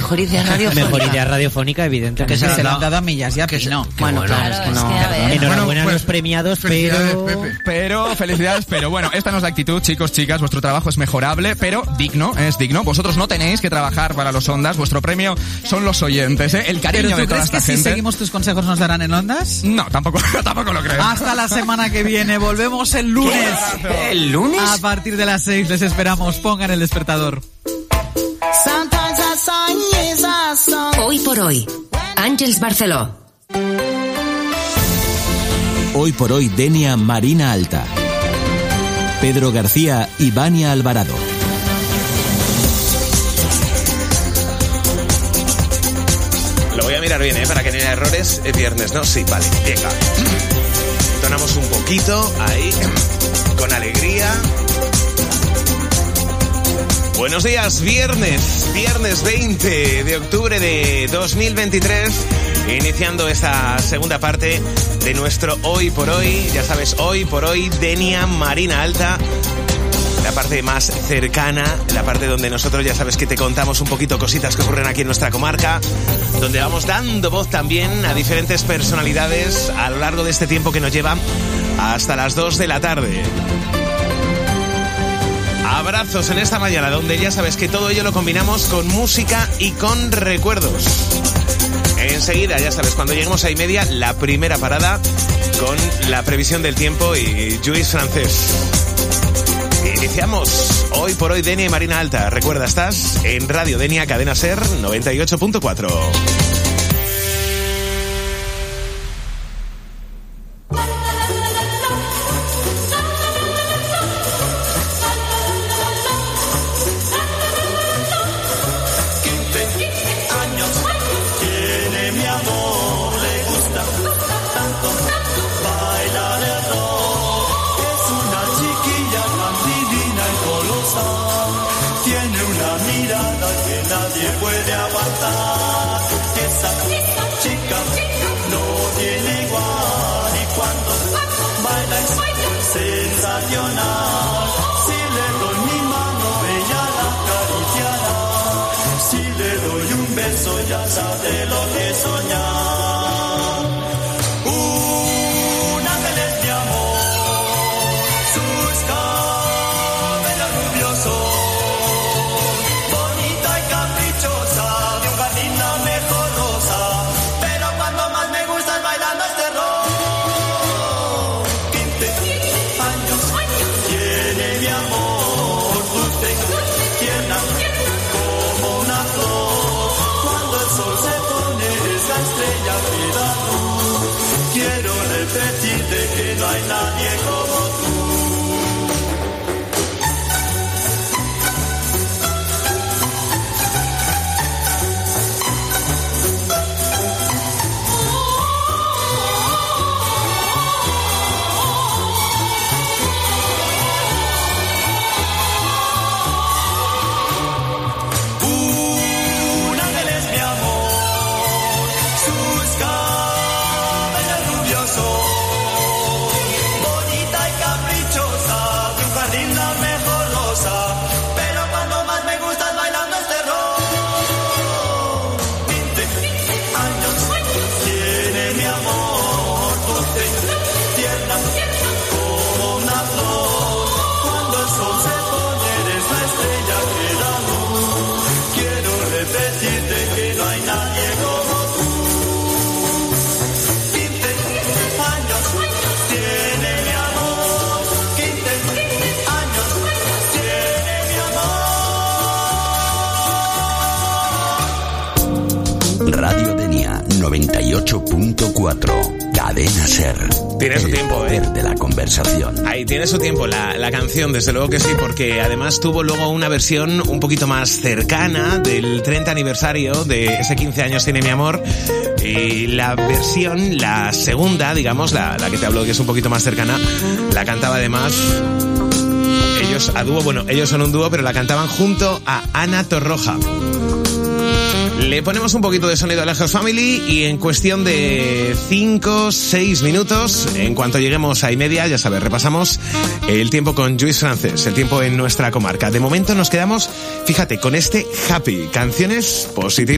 Mejor idea radiofónica. Mejor idea radiofónica, evidentemente. Que se lo han dado a Millas y a Pino. Bueno, claro, es que no. Enhorabuena a los premiados, pero... Felicidades, pero bueno, esta no es la actitud, chicos, chicas, vuestro trabajo es mejorable, pero es digno. Vosotros no tenéis que trabajar para los Ondas, vuestro premio son los oyentes, ¿eh? El cariño de toda esta gente. ¿Pero tú crees que si seguimos tus consejos nos darán en Ondas? No, tampoco lo creo. Hasta la semana que viene, volvemos el lunes. ¿El lunes? A partir de las 6 les esperamos, pongan el despertador. Hoy por hoy, Àngels Barceló. Hoy por hoy, Denia Marina Alta. Pedro García y Vania Alvarado. Lo voy a mirar bien, para que no haya errores. Es viernes, ¿no? Sí, vale. Venga. Entonamos un poquito ahí, con alegría. Buenos días, viernes 20 de octubre de 2023, iniciando esta segunda parte de nuestro Hoy por Hoy. Ya sabes, Hoy por Hoy, Denia Marina Alta, la parte más cercana, la parte donde nosotros ya sabes que te contamos un poquito cositas que ocurren aquí en nuestra comarca, donde vamos dando voz también a diferentes personalidades a lo largo de este tiempo que nos lleva hasta las 2 de la tarde. Abrazos en esta mañana, donde ya sabes que todo ello lo combinamos con música y con recuerdos. Enseguida, ya sabes, cuando lleguemos a 1:30, la primera parada con la previsión del tiempo y Lluís Francés. Iniciamos Hoy por Hoy, Denia y Marina Alta. Recuerda, estás en Radio Denia, Cadena Ser 98.4. Radio Denia 98.4. Cadena Ser. Tiene su tiempo, poder de la conversación. Ahí tiene su tiempo la canción, desde luego que sí, porque además tuvo luego una versión un poquito más cercana del 30 aniversario de ese 15 años tiene mi amor. Y la versión, la segunda, digamos, la que te hablo que es un poquito más cercana, la cantaba además ellos a dúo, bueno, ellos son un dúo, pero la cantaban junto a Ana Torroja. Le ponemos un poquito de sonido a la House Family y en cuestión de 5-6 minutos, en cuanto lleguemos a 1:30, ya sabes, repasamos el tiempo con Lluís Francés, el tiempo en nuestra comarca. De momento nos quedamos, fíjate, con este Happy, canciones positivas.